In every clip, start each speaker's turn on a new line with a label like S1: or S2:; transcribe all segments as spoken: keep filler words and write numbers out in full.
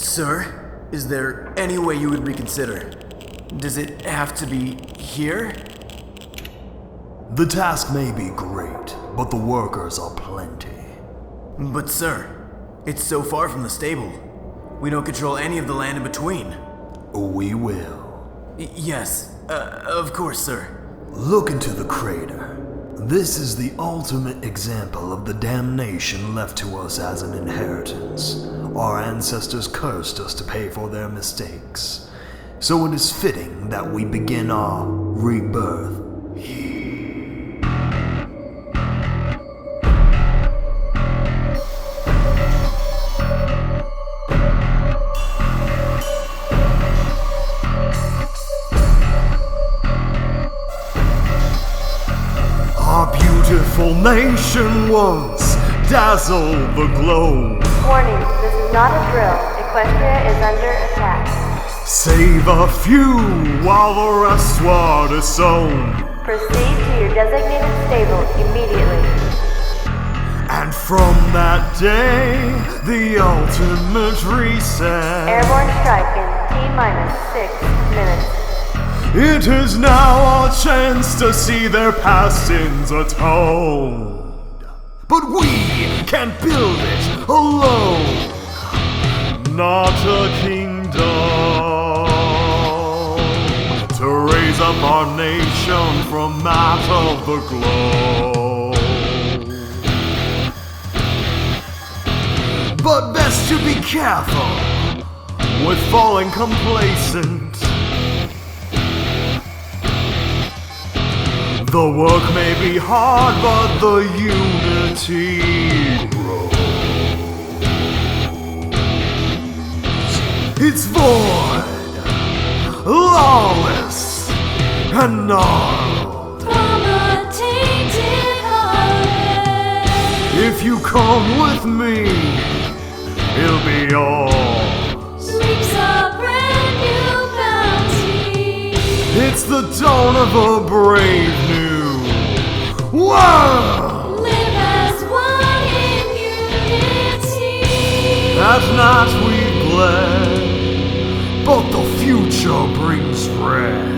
S1: Sir, is there any way you would reconsider? Does it have to be here?
S2: The task may be great, but the workers are plenty.
S1: But sir, it's so far from the stable. We don't control any of the land in between.
S2: We will.
S1: Y- yes, uh, of course, sir.
S2: Look into the crater. This is the ultimate example of the damnation left to us as an inheritance. Our ancestors cursed us to pay for their mistakes. So it is fitting that we begin our rebirth here. Our beautiful nation once dazzled the globe.
S3: Warning, this is not a drill. Equestria is under attack.
S2: Save a few while the rest were disowned.
S3: Proceed to your designated stable immediately.
S2: And from that day, the ultimate reset.
S3: Airborne strike in T-minus six minutes.
S2: It is now our chance to see their past sins atoned. But we can't build it alone. Not a kingdom to raise up our nation from that of the globe. But best to be careful with falling complacent. The work may be hard, but the unity grows. It's void, lawless, and gnarled.
S4: From a tainted heart.
S2: If you come with me, it'll be yours.
S4: Reaps a brand new bounty.
S2: It's the dawn of a brave new world.
S4: Live as one in unity.
S2: At night we bled, but the future brings red.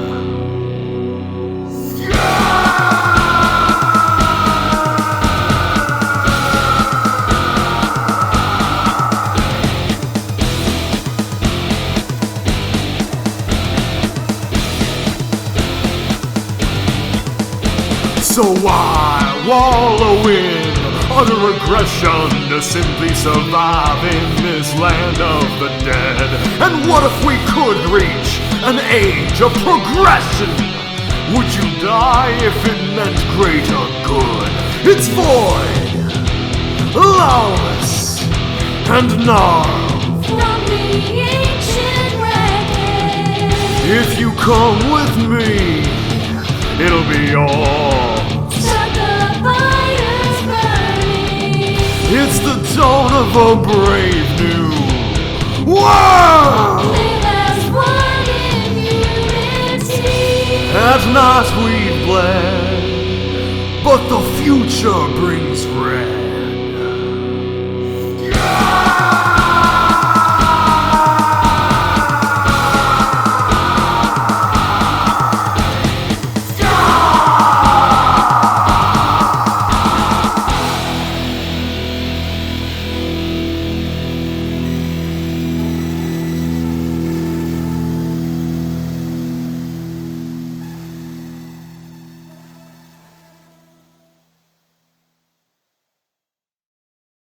S2: So why wallow in utter aggression to simply survive in this land of the dead? And what if we could reach an age of progression? Would you die if it meant greater good? It's void, lawless, and gnarled.
S4: From the ancient wreckage.
S2: If you come with me, it'll be yours.
S4: Start the fires burning.
S2: It's the dawn of a brave new world.
S4: Live as one in unity.
S2: At night we bled, but the future brings red.